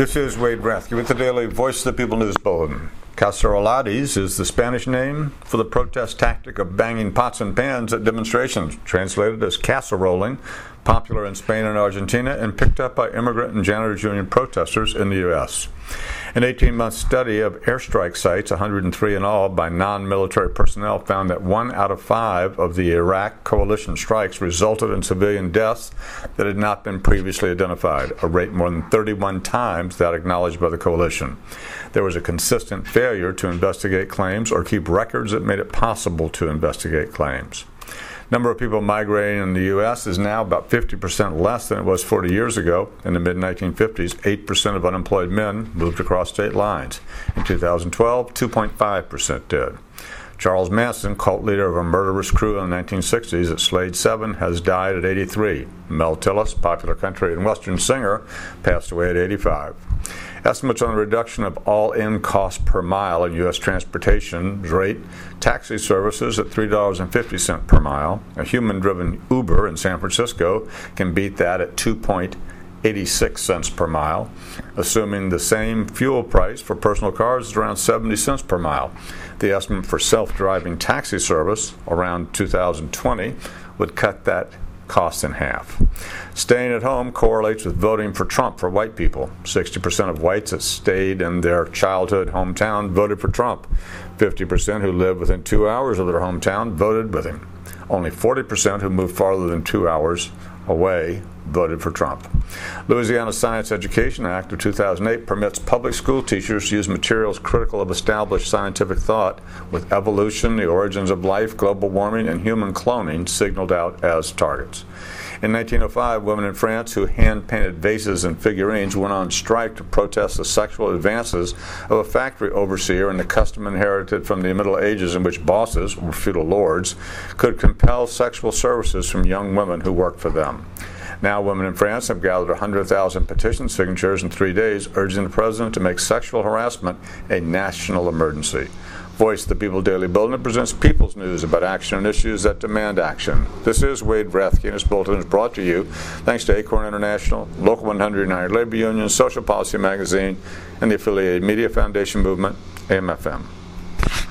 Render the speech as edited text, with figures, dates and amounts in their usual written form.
This is Wade Rathke with the Daily Voice of the People News Bulletin. Cacerolades is the Spanish name for the protest tactic of banging pots and pans at demonstrations, translated as casserolling, popular in Spain and Argentina, and picked up by immigrant and janitors union protesters in the U.S. An 18-month study of airstrike sites, 103 in all, by non-military personnel found that 1 out of 5 of the Iraq coalition strikes resulted in civilian deaths that had not been previously identified, a rate more than 31 times that acknowledged by the coalition. There was a consistent failure to investigate claims or keep records that made it possible to investigate claims. Number of people migrating in the U.S. is now about 50% less than it was 40 years ago. In the mid-1950s, 8% of unemployed men moved across state lines. In 2012, 2.5% did. Charles Manson, cult leader of a murderous crew in the 1960s at Slade 7, has died at 83. Mel Tillis, popular country and western singer, passed away at 85. Estimates on the reduction of all-in cost per mile in U.S. transportation rate taxi services at $3.50 per mile. A human-driven Uber in San Francisco can beat that at 2.86 cents per mile. Assuming the same fuel price for personal cars is around 70 cents per mile. The estimate for self-driving taxi service around 2020 would cut that cost in half. Staying at home correlates with voting for Trump for white people. 60% of whites that stayed in their childhood hometown voted for Trump. 50% who live within 2 hours of their hometown voted with him. Only 40% who moved farther than 2 hours away voted for Trump. Louisiana Science Education Act of 2008 permits public school teachers to use materials critical of established scientific thought, with evolution, the origins of life, global warming, and human cloning signaled out as targets. In 1905, women in France who hand-painted vases and figurines went on strike to protest the sexual advances of a factory overseer and the custom inherited from the Middle Ages in which bosses, or feudal lords, could compel sexual services from young women who worked for them. Now, women in France have gathered 100,000 petition signatures in 3 days, urging the president to make sexual harassment a national emergency. Voice of the People Daily Bulletin presents people's news about action and issues that demand action. This is Wade Rathke, and this bulletin is brought to you thanks to Acorn International, Local 100 United Labor Union, Social Policy Magazine, and the affiliated Media Foundation Movement, AMFM.